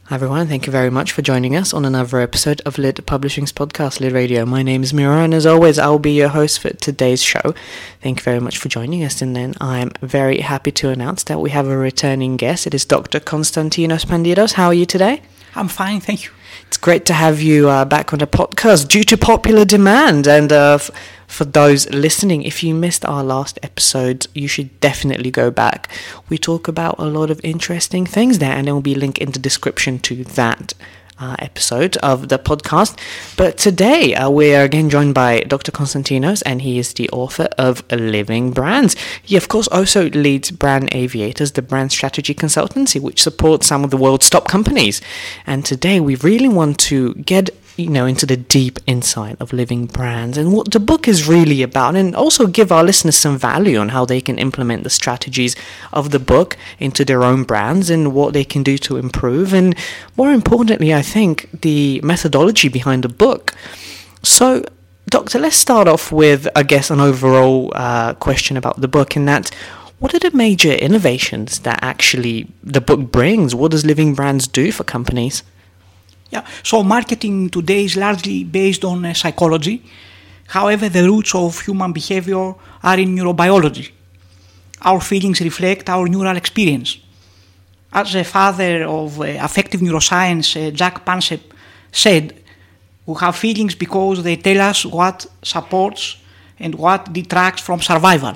Hi everyone, thank you very much for joining us on another episode of Lid Publishing's podcast, Lid Radio. My name is Mira, and as always, I'll be your host for today's show. Thank you very much for joining us, and then I'm very happy to announce that we have a returning guest. It is Dr. Konstantinos Pandidos. How are you today? I'm fine, thank you. It's great to have you back on the podcast due to popular demand, and for those listening, if you missed our last episode, you should definitely go back. We talk about a lot of interesting things there, and there will be a link in the description to that episode of the podcast. But today we are again joined by Dr. Konstantinos, and he is the author of Living Brands. He of course also leads Brand Aviators, the brand strategy consultancy which supports some of the world's top companies. And today we really want to get into the deep insight of Living Brands and what the book is really about, and also give our listeners some value on how they can implement the strategies of the book into their own brands and what they can do to improve, and more importantly, I think, the methodology behind the book. So, Doctor, let's start off with, I guess, an overall question about the book, in that, what are the major innovations that actually the book brings? What does Living Brands do for companies? Yeah, so marketing today is largely based on psychology. However, the roots of human behavior are in neurobiology. Our feelings reflect our neural experience. As the father of affective neuroscience, Jack Pansep, said, we have feelings because they tell us what supports and what detracts from survival.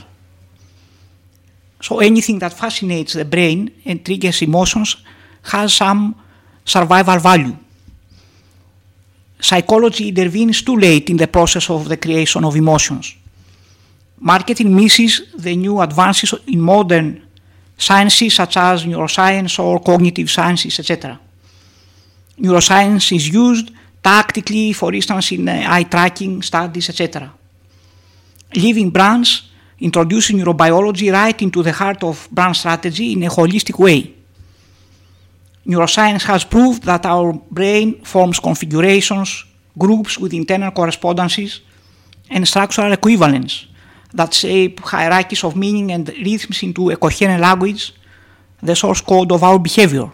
So anything that fascinates the brain and triggers emotions has some survival value. Psychology intervenes too late in the process of the creation of emotions. Marketing misses the new advances in modern sciences such as neuroscience or cognitive sciences, etc. Neuroscience is used tactically, for instance, in eye tracking studies, etc. Living Brands introduces neurobiology right into the heart of brand strategy in a holistic way. Neuroscience has proved that our brain forms configurations, groups with internal correspondences, and structural equivalents that shape hierarchies of meaning and rhythms into a coherent language, the source code of our behavior.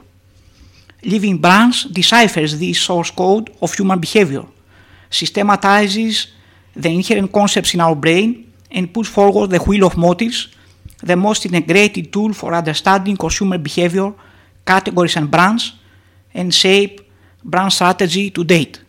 Living Brands deciphers this source code of human behavior, systematizes the inherent concepts in our brain, and puts forward the wheel of motives, the most integrated tool for understanding consumer behavior, categories and brands, and shape brand strategy to date.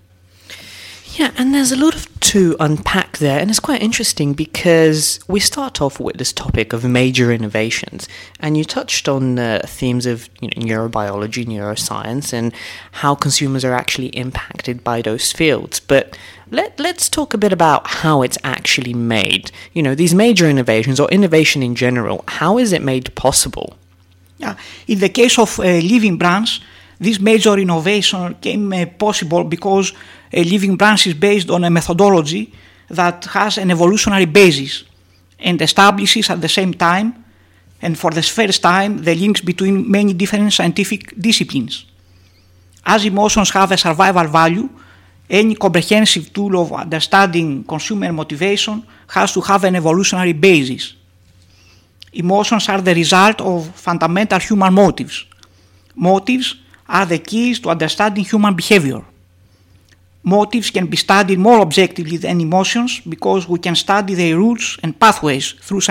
Yeah, and there's a lot to unpack there, and it's quite interesting because we start off with this topic of major innovations, and you touched on themes of neurobiology, neuroscience, and how consumers are actually impacted by those fields. But let's talk a bit about how it's actually made. These major innovations, or innovation in general, how is it made possible? Yeah. In the case of Living Brands, this major innovation came possible because Living Brands is based on a methodology that has an evolutionary basis and establishes at the same time, and for the first time, the links between many different scientific disciplines. As emotions have a survival value, any comprehensive tool of understanding consumer motivation has to have an evolutionary basis. Emotions are the result of fundamental human motives. Motives are the keys to understanding human behavior. Motives can be studied more objectively than emotions because we can study their roots and pathways through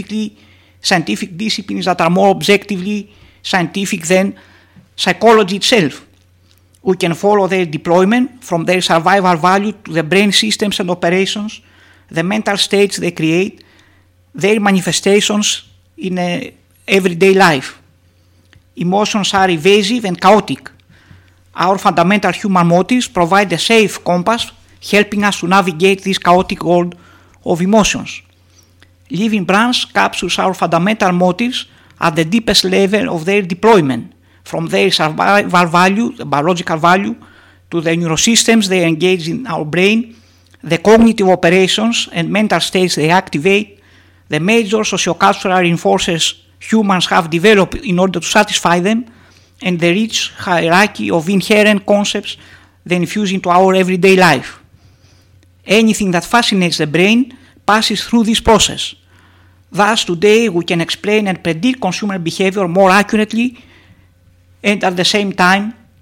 scientific disciplines that are more objectively scientific than psychology itself. We can follow their deployment from their survival value to the brain systems and operations, the mental states they create, their manifestations in everyday life. Emotions are evasive and chaotic. Our fundamental human motives provide a safe compass, helping us to navigate this chaotic world of emotions. Living Brands captures our fundamental motives at the deepest level of their deployment, from their survival value, the biological value, to the neurosystems they engage in our brain, the cognitive operations and mental states they activate, the major sociocultural reinforcers humans have developed in order to satisfy them, and the rich hierarchy of inherent concepts they infuse into our everyday life. Anything that fascinates the brain passes through this process. Thus, today we can explain and predict consumer behavior more accurately and at the same time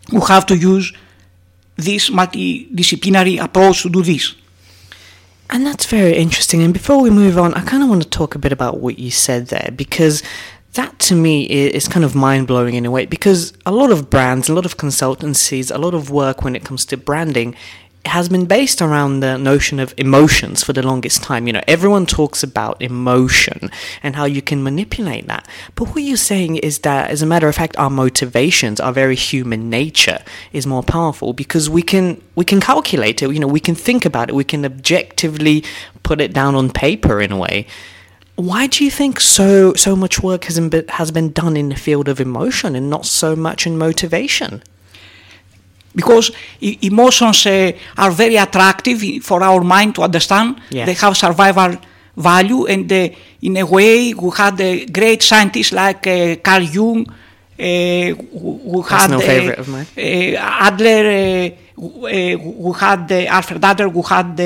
we have to use this multidisciplinary approach to do this. And that's very interesting. And before we move on, I kind of want to talk a bit about what you said there, because that to me is kind of mind-blowing in a way, because a lot of brands, a lot of consultancies, a lot of work when it comes to branding has been based around the notion of emotions for the longest time. You know, everyone talks about emotion and how you can manipulate that. But what you're saying is that, as a matter of fact, our motivations, our very human nature is more powerful, because we can calculate it, you know, we can think about it, we can objectively put it down on paper in a way. Why do you think so much work has been done in the field of emotion and not so much in motivation? Because emotions are very attractive for our mind to understand. Yes. They have survival value, and in a way we had great scientists like Carl Jung, who had no favorite of mine. Adler, who had Alfred Adler, who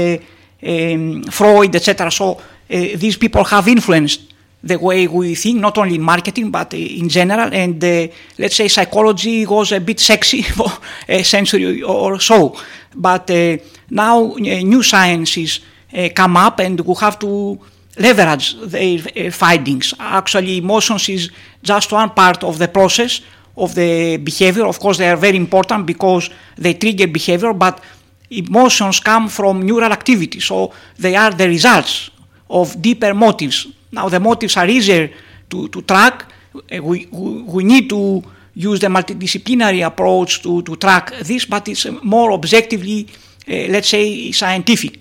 had Freud, etc. So these people have influenced the way we think, not only in marketing, but in general. And let's say psychology was a bit sexy for a century or so. But now new sciences come up, and we have to leverage their findings. Actually, emotions is just one part of the process of the behavior. Of course, they are very important because they trigger behavior, but emotions come from neural activity. So they are the results of deeper motives. Now, the motives are easier to track. We need to use the multidisciplinary approach to track this, but it's more objectively, let's say, scientific.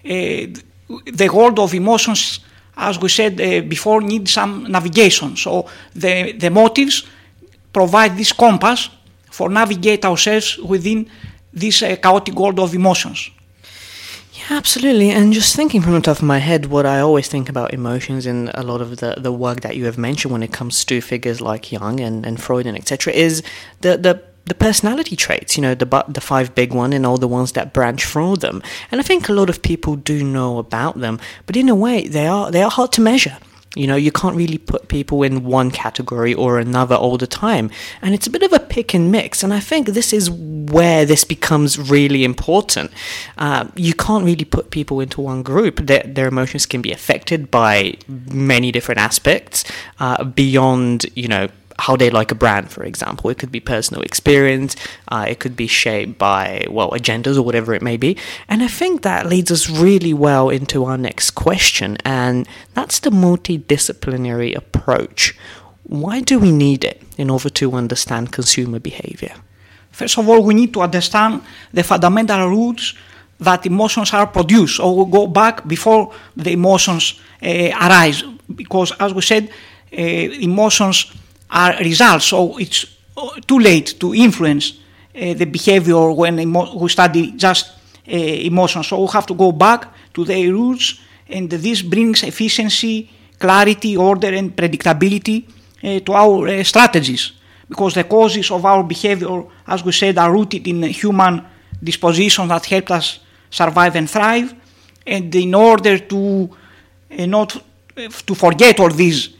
The world of emotions, as we said before, needs some navigation. So the motives provide this compass for navigate ourselves within this chaotic world of emotions. Yeah, absolutely. And just thinking from the top of my head, what I always think about emotions in a lot of the work that you have mentioned when it comes to figures like Jung and Freud and etc. is the personality traits, you know, the 5 big one and all the ones that branch from them. And I think a lot of people do know about them, but in a way they are hard to measure. You know, you can't really put people in one category or another all the time. And it's a bit of a pick and mix. And I think this is where this becomes really important. You can't really put people into one group. Their emotions can be affected by many different aspects beyond, you know, how they like a brand, for example. It could be personal experience, it could be shaped by, well, agendas or whatever it may be. And I think that leads us really well into our next question, and that's the multidisciplinary approach. Why do we need it in order to understand consumer behavior? First of all, we need to understand the fundamental roots that emotions are produced, or we'll go back before the emotions arise, because as we said, emotions are results, so it's too late to influence the behavior when we study just emotions. So we have to go back to their roots, and this brings efficiency, clarity, order, and predictability to our strategies, because the causes of our behavior, as we said, are rooted in human dispositions that helped us survive and thrive. And in order to not to forget all these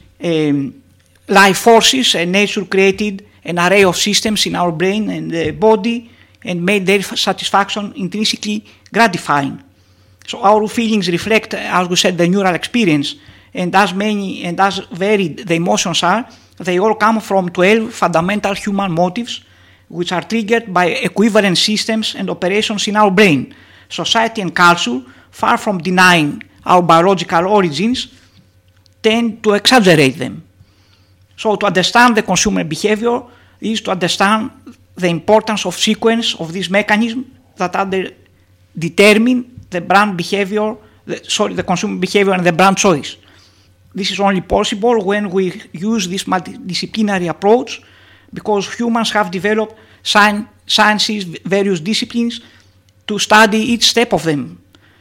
life forces, and nature created an array of systems in our brain and the body and made their satisfaction intrinsically gratifying. So our feelings reflect, as we said, the neural experience, and as many and as varied the emotions are, they all come from 12 fundamental human motives, which are triggered by equivalent systems and operations in our brain. Society and culture, far from denying our biological origins, tend to exaggerate them. So to understand the consumer behavior is to understand the importance of sequence of these mechanisms that determine the brand behavior, the consumer behavior and the brand choice. This is only possible when we use this multidisciplinary approach, because humans have developed sciences, various disciplines, to study each step of them.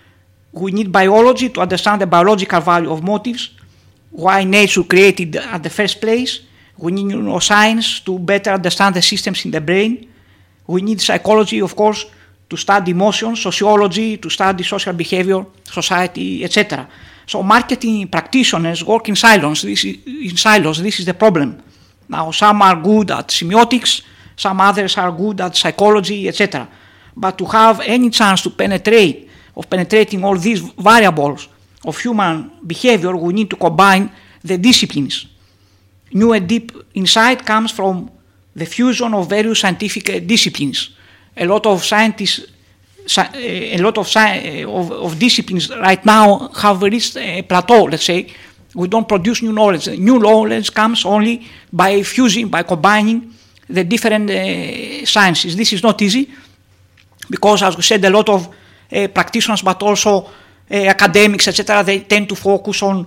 We need biology to understand the biological value of motives, why nature created at the first place. We need neuroscience to better understand the systems in the brain. We need psychology, of course, to study emotions, sociology, to study social behavior, society, etc. So marketing practitioners work in silos. This is the problem. Now, some are good at semiotics, some others are good at psychology, etc. But to have any chance to penetrating all these variables of human behavior, we need to combine the disciplines. New and deep insight comes from the fusion of various scientific disciplines. A lot of scientists, of disciplines right now have reached a plateau, let's say. We don't produce new knowledge. New knowledge comes only by fusing, by combining the different sciences. This is not easy because, as we said, a lot of practitioners, but also academics, etc., they tend to focus on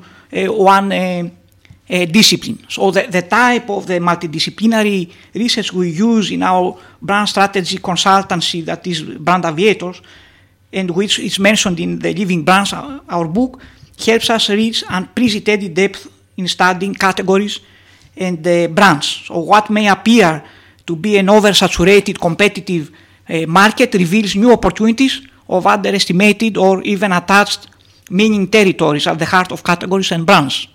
one discipline. So the type of the multidisciplinary research we use in our brand strategy consultancy, that is Brand Aviators, and which is mentioned in the Living Brands, our book, helps us reach unprecedented depth in studying categories and brands. So what may appear to be an oversaturated competitive market reveals new opportunities of underestimated or even attached meaning territories at the heart of categories and brands.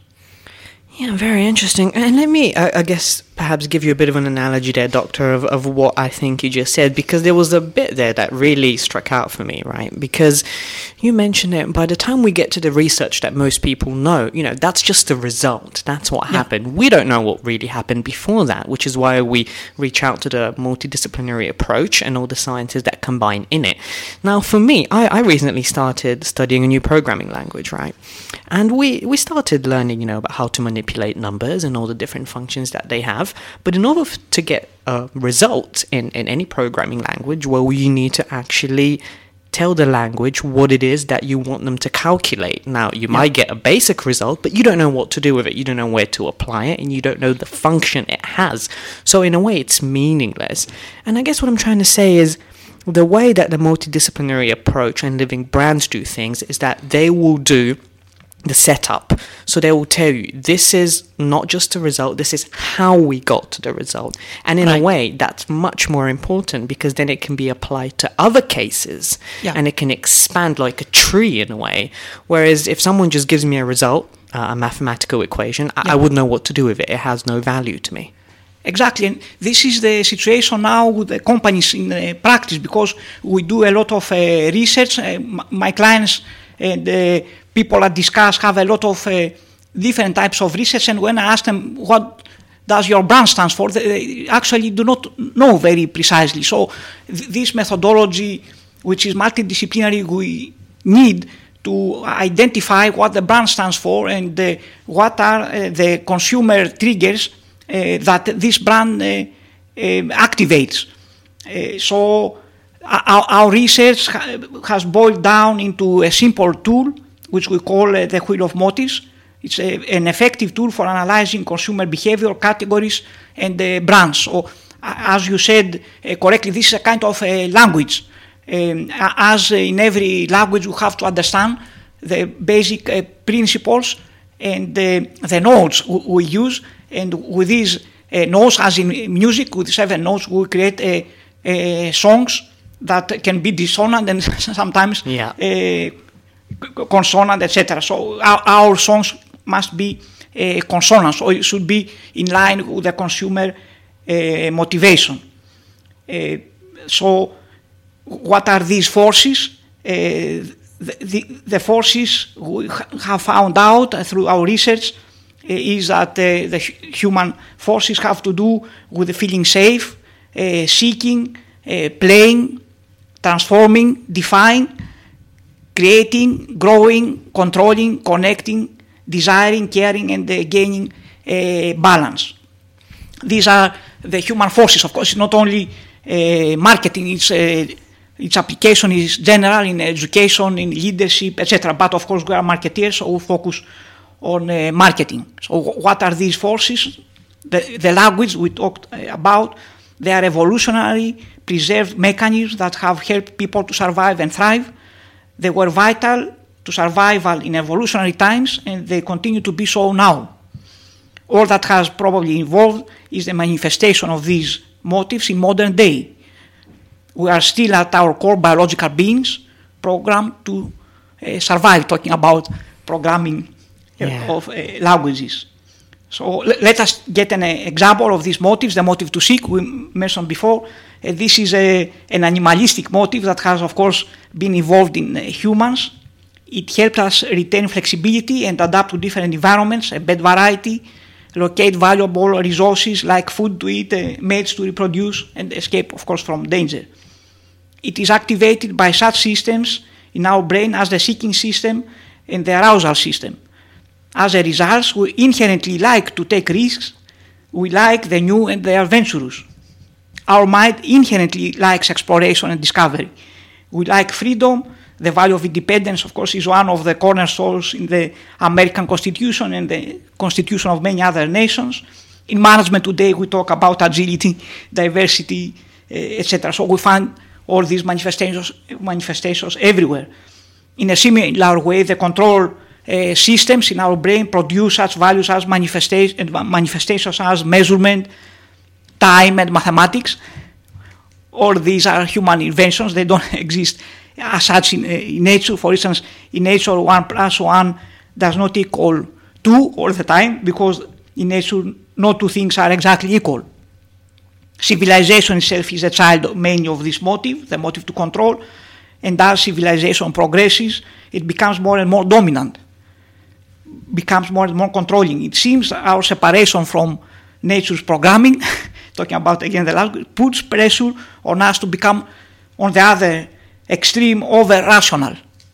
Yeah, very interesting. And let me, I guess, perhaps give you a bit of an analogy there, Doctor, of what I think you just said, because there was a bit there that really struck out for me, right? Because you mentioned it, by the time we get to the research that most people know, that's just the result. That's what happened. We don't know what really happened before that, which is why we reach out to the multidisciplinary approach and all the sciences that combine in it. Now, for me, I recently started studying a new programming language, right? And we started learning, about how to manipulate numbers and all the different functions that they have. But in order to get a result in any programming language, well, you need to actually tell the language what it is that you want them to calculate. Now, you might get a basic result, but you don't know what to do with it. You don't know where to apply it, and you don't know the function it has. So in a way, it's meaningless. And I guess what I'm trying to say is, the way that the multidisciplinary approach and Living Brands do things is that they will do the setup. So they will tell you, this is not just a result, this is how we got to the result. And in a way, that's much more important, because then it can be applied to other cases and it can expand like a tree in a way. Whereas if someone just gives me a result, a mathematical equation, I wouldn't know what to do with it. It has no value to me. Exactly, and this is the situation now with the companies in practice, because we do a lot of research. My clients and people I discuss have a lot of different types of research, and when I ask them what does your brand stand for, they actually do not know very precisely. So this methodology, which is multidisciplinary, we need to identify what the brand stands for and what are the consumer triggers that this brand activates. So our research has boiled down into a simple tool which we call the Wheel of Motives. It's an effective tool for analyzing consumer behavior, categories, and brands. So, as you said correctly, this is a kind of a language. As in every language, we have to understand the basic principles and the notes we use. And with these notes, as in music, with 7 notes, we create songs that can be dissonant and sometimes consonant, etc. So our songs must be consonant, so it should be in line with the consumer motivation. So what are these forces? The forces we have found out through our research is that the human forces have to do with feeling safe, seeking, playing, transforming, defying, creating, growing, controlling, connecting, desiring, caring, and gaining balance. These are the human forces. Of course, it's not only marketing, its application is general in education, in leadership, etc. But of course, we are marketeers, so we focus on marketing. So what are these forces? The language we talked about, they are evolutionary, preserved mechanisms that have helped people to survive and thrive. They were vital to survival in evolutionary times, and they continue to be so now. All that has probably involved is the manifestation of these motives in modern day. We are still at our core biological beings, programmed to survive, talking about programming of languages. So let us get an example of these motives. The motive to seek, we mentioned before. This is an animalistic motive that has, of course, been evolved in humans. It helps us retain flexibility and adapt to different environments, a bed variety, locate valuable resources like food to eat, mates to reproduce, and escape, of course, from danger. It is activated by such systems in our brain as the seeking system and the arousal system. As a result, we inherently like to take risks. We like the new and the adventurous. Our mind inherently likes exploration and discovery. We like freedom. The value of independence, of course, is one of the cornerstones in the American Constitution and the Constitution of many other nations. In management today, we talk about agility, diversity, etc. So we find all these manifestations everywhere. In a similar way, the control systems in our brain produce such values as manifestations as measurement, time, and mathematics. All these are human inventions. They don't exist as such in nature. For instance, in nature, 1 + 1 does not equal 2 all the time, because in nature, no two things are exactly equal. Civilization itself is a child mainly of this motive, the motive to control, and as civilization progresses, it becomes more and more dominant, becomes more and more controlling. It seems our separation from nature's programming, talking about again the last, puts pressure on us to become, on the other extreme, over-rational.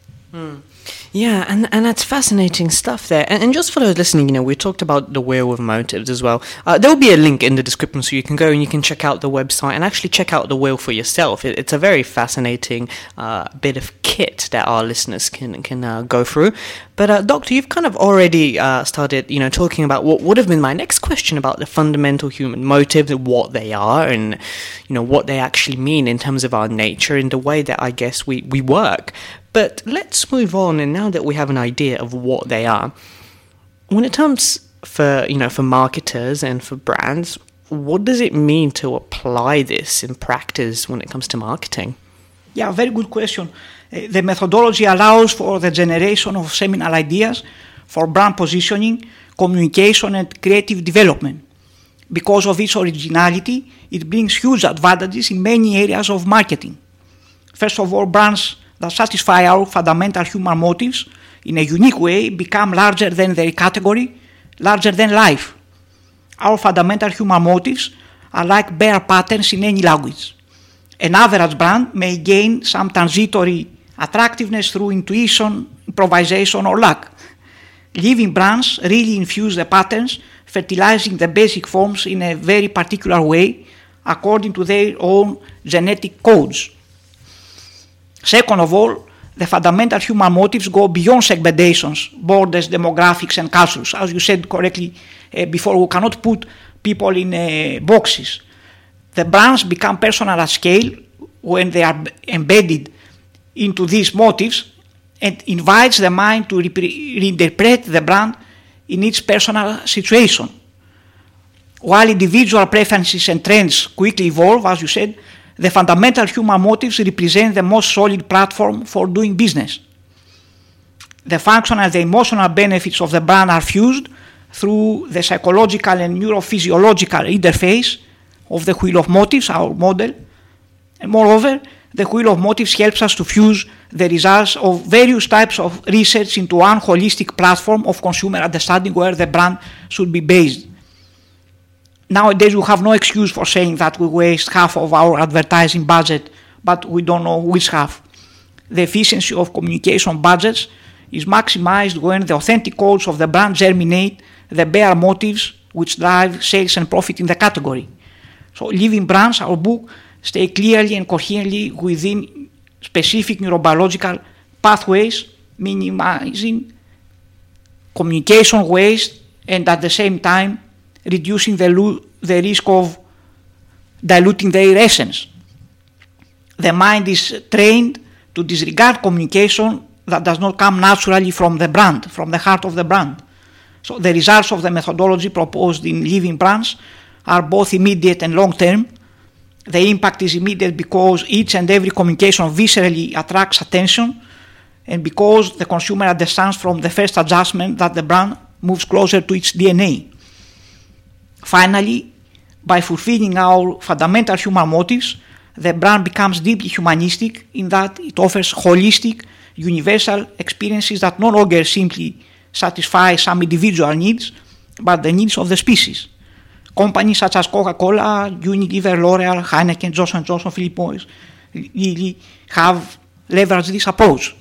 Yeah, and that's fascinating stuff there. And just for those listening, we talked about the wheel of motives as well. There will be a link in the description so you can go and you can check out the website and actually check out the wheel for yourself. It's a very fascinating bit of kit that our listeners can go through. But Doctor, you've kind of already started, talking about what would have been my next question about the fundamental human motives, what they are, and what they actually mean in terms of our nature and the way that I guess we work. But let's move on, and now that we have an idea of what they are, when it comes for marketers and for brands, what does it mean to apply this in practice when it comes to marketing? Yeah, very good question. The methodology allows for the generation of seminal ideas for brand positioning, communication, and creative development. Because of its originality, it brings huge advantages in many areas of marketing. First of all, brands that satisfy our fundamental human motives in a unique way become larger than their category, larger than life. Our fundamental human motives are like bare patterns in any language. An average brand may gain some transitory attractiveness through intuition, improvisation, or luck. Living brands really infuse the patterns, fertilizing the basic forms in a very particular way according to their own genetic codes. Second of all, the fundamental human motives go beyond segmentations, borders, demographics, and cultures. As you said correctly before, we cannot put people in boxes. The brands become personal at scale when they are embedded into these motives and invites the mind to reinterpret the brand in its personal situation. While individual preferences and trends quickly evolve, as you said, the fundamental human motives represent the most solid platform for doing business. The functional and the emotional benefits of the brand are fused through the psychological and neurophysiological interface of the wheel of motives, our model. And moreover, the wheel of motives helps us to fuse the results of various types of research into one holistic platform of consumer understanding where the brand should be based. Nowadays, we have no excuse for saying that we waste half of our advertising budget, but we don't know which half. The efficiency of communication budgets is maximized when the authentic codes of the brand germinate the bare motives which drive sales and profit in the category. So living brands, our book, stay clearly and coherently within specific neurobiological pathways, minimizing communication waste and at the same time reducing the risk of diluting their essence. The mind is trained to disregard communication that does not come naturally from the brand, from the heart of the brand. So the results of the methodology proposed in living brands are both immediate and long-term. The impact is immediate because each and every communication viscerally attracts attention and because the consumer understands from the first adjustment that the brand moves closer to its DNA. Finally, by fulfilling our fundamental human motives, the brand becomes deeply humanistic in that it offers holistic, universal experiences that no longer simply satisfy some individual needs, but the needs of the species. Companies such as Coca-Cola, Unilever, L'Oreal, Heineken, Johnson & Johnson, Philip Morris really have leveraged this approach.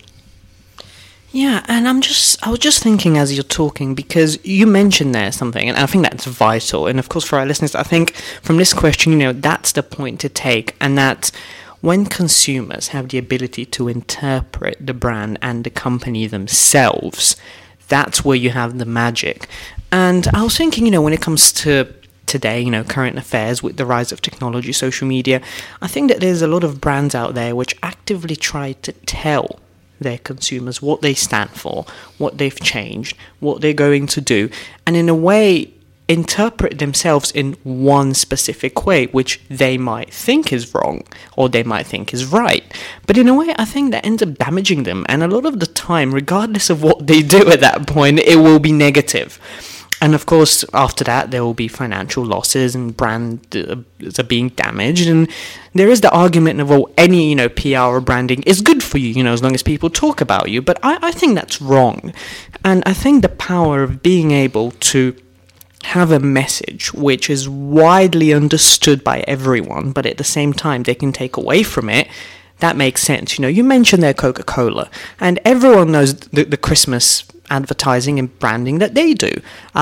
Yeah, and I was just thinking as you're talking, because you mentioned there something, and I think that's vital. And of course, for our listeners, I think from this question, that's the point to take, and that when consumers have the ability to interpret the brand and the company themselves, that's where you have the magic. And I was thinking, when it comes to today, current affairs with the rise of technology, social media, I think that there's a lot of brands out there which actively try to tell their consumers what they stand for, what they've changed, what they're going to do, and in a way interpret themselves in one specific way, which they might think is wrong or they might think is right. But in a way, I think that ends up damaging them, and a lot of the time, regardless of what they do at that point, it will be negative. And of course, after that, there will be financial losses and brands are being damaged. And there is the argument of, well, any, PR or branding is good for you, as long as people talk about you. But I think that's wrong. And I think the power of being able to have a message which is widely understood by everyone, but at the same time, they can take away from it, that makes sense. You mentioned there Coca-Cola, and everyone knows the Christmas advertising and branding that they do.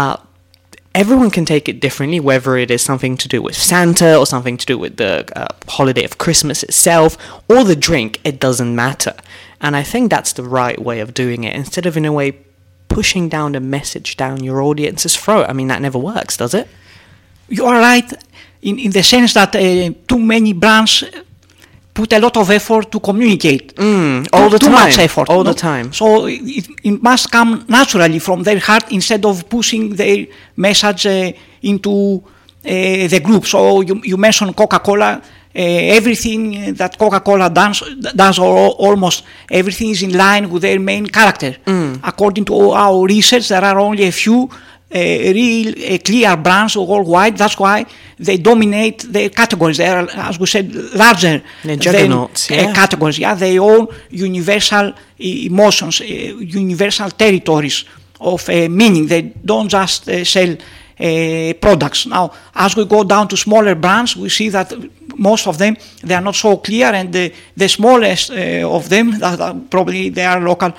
Everyone can take it differently, whether it is something to do with Santa or something to do with the holiday of Christmas itself or the drink. It doesn't matter. And I think that's the right way of doing it, instead of in a way pushing down the message down your audience's throat. I mean, that never works, does it? You are right in the sense that too many brands put a lot of effort to communicate. All the too time. Much effort. All the time. So it must come naturally from their heart instead of pushing their message into the group. So you mentioned Coca-Cola. Everything that Coca-Cola does or almost everything is in line with their main character. According to our research, there are only a few real clear brands worldwide. That's why they dominate their categories. They are, as we said, larger than juggernauts. Categories. Yeah, they own universal emotions, universal territories of meaning. They don't just sell products. Now, as we go down to smaller brands, we see that most of them, they are not so clear, and the smallest of them, that probably they are local,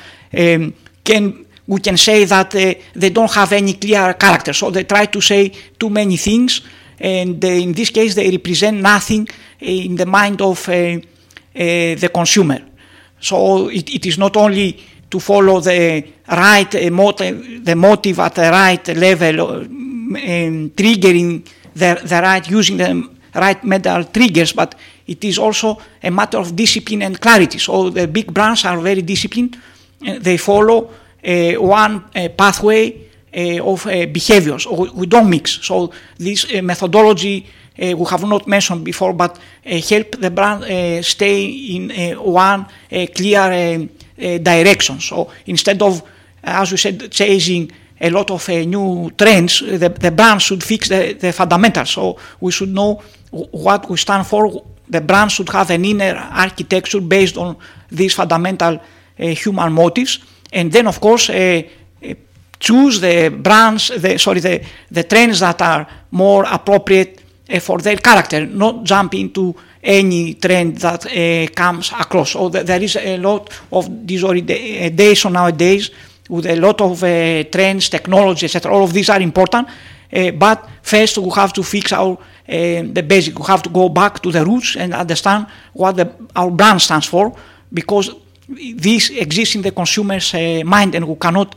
we can say that they don't have any clear character. So they try to say too many things, and in this case they represent nothing in the mind of the consumer. So it is not only to follow the right motive at the right level, triggering the right, using the right mental triggers, but it is also a matter of discipline and clarity. So the big brands are very disciplined. They follow one pathway of behaviors. We don't mix. So this methodology we have not mentioned before, but help the brand stay in one clear direction. So instead of, as we said, chasing a lot of new trends, the brand should fix the fundamentals. So we should know what we stand for. The brand should have an inner architecture based on these fundamental human motives. And then, of course, choose the brands, the trends that are more appropriate for their character, not jump into any trend that comes across. So there is a lot of disorientation nowadays with a lot of trends, technology, etc. All of these are important, but first we have to fix the basic. We have to go back to the roots and understand what our brand stands for, because this exists in the consumer's mind, and we cannot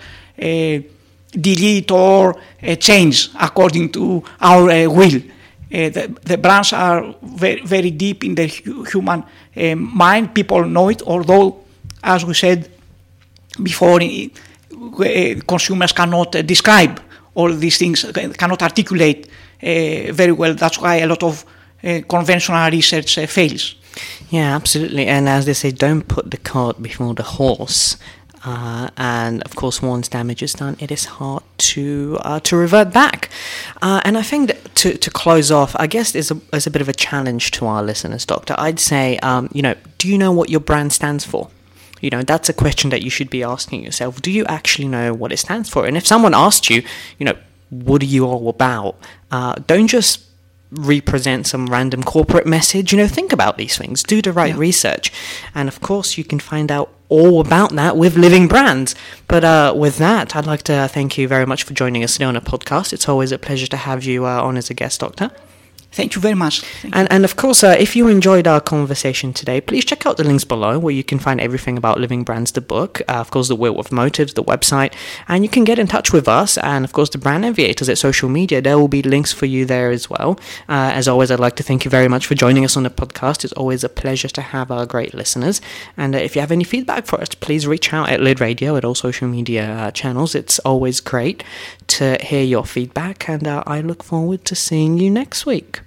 delete or change according to our will. The brands are very, very deep in the human mind. People know it, although, as we said before, consumers cannot describe all these things, cannot articulate very well. That's why a lot of conventional research fails. Yeah, absolutely. And as they say, don't put the cart before the horse. And of course, once damage is done, it is hard to revert back. And I think that to close off, I guess is a bit of a challenge to our listeners, Doctor. I'd say, do you know what your brand stands for? That's a question that you should be asking yourself. Do you actually know what it stands for? And if someone asked you, what are you all about? Don't just represent some random corporate message. Think about these things. Do the right research. And of course, you can find out all about that with Living Brands. But with that, I'd like to thank you very much for joining us today on a podcast. It's always a pleasure to have you on as a guest, Doctor. Thank you very much. And of course, if you enjoyed our conversation today, please check out the links below where you can find everything about Living Brands, the book, of course, the Wheel with Motives, the website, and you can get in touch with us and, of course, the Brand Aviators at social media. There will be links for you there as well. As always, I'd like to thank you very much for joining us on the podcast. It's always a pleasure to have our great listeners. And if you have any feedback for us, please reach out at Lid Radio at all social media channels. It's always great to hear your feedback, and I look forward to seeing you next week.